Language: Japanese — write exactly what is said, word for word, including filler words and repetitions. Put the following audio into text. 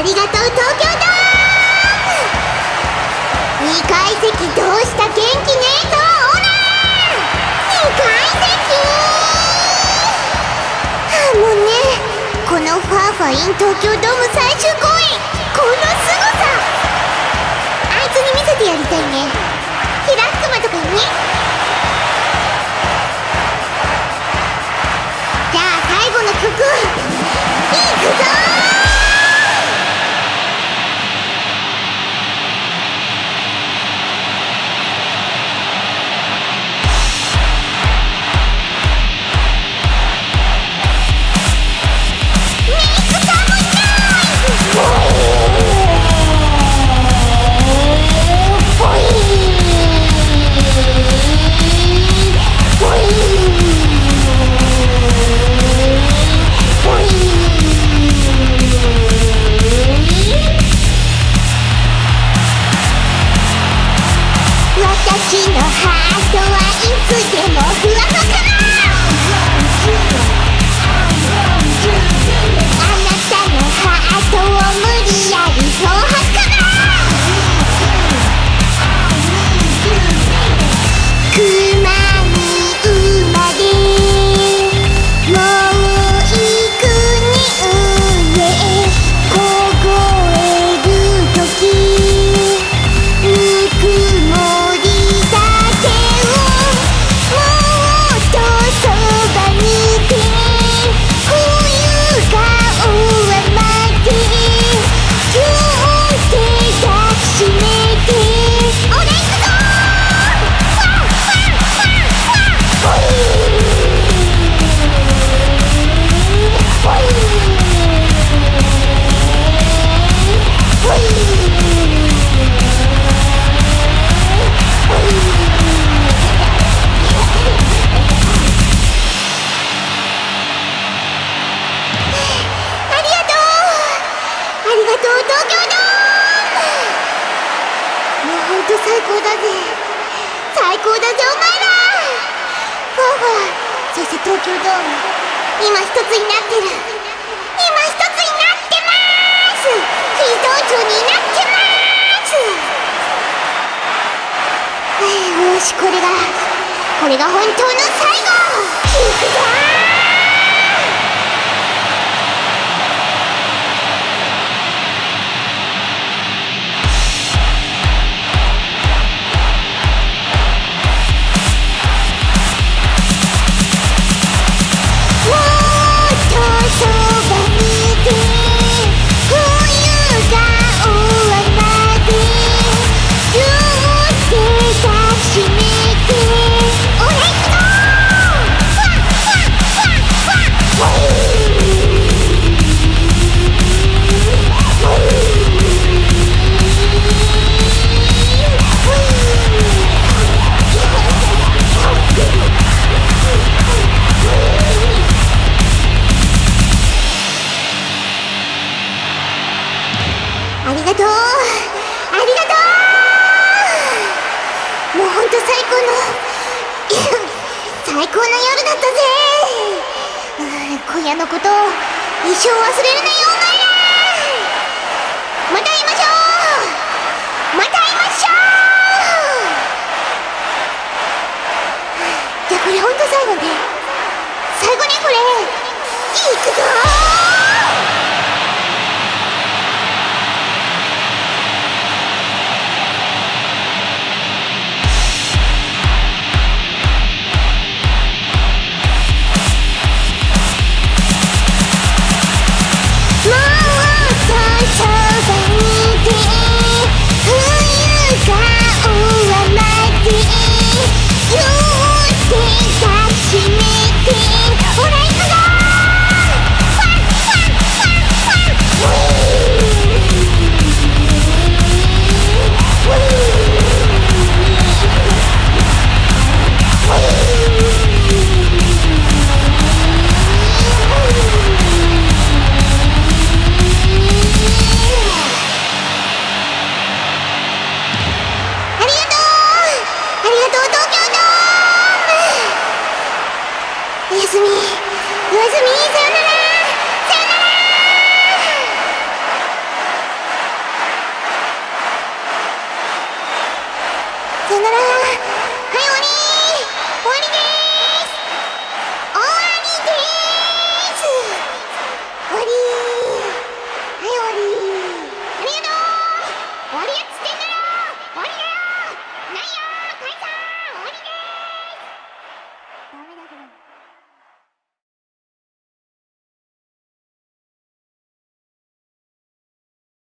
りがとう東京ドーム。にかい席どうした元気ねえぞオラにかい席。あもうねこのファーファイン東京ドーム最終公演このすごさあいつに見せてやりたいね。ヒラックマとかに。じゃあ最後の曲いくぞ私のハートはいつでもふわふわかな。あなたのハートを無理やり漂白かな。熊に生まれもう幾人上凍える時ぬくもりだけをもっとそばにいて冬が終わるまでぎゅって抱きしめて俺行くぞファンファンファンファンほいほいほい東京ドームもうほんと最高だぜ最高だぜお前らファーファーそして東京ドーム今一つになってる今一つになってまーす非同調になってまーすよしこれがこれが本当の最後いくぞーありがとうありがとうもうほんと最高の最高の夜だったぜ。今夜のことを一生忘れるなよお前ら。また会いましょうまた会いましょう。じゃあこれほんと最後ね最後ねこれいくぞーほら行くぞーさよなら。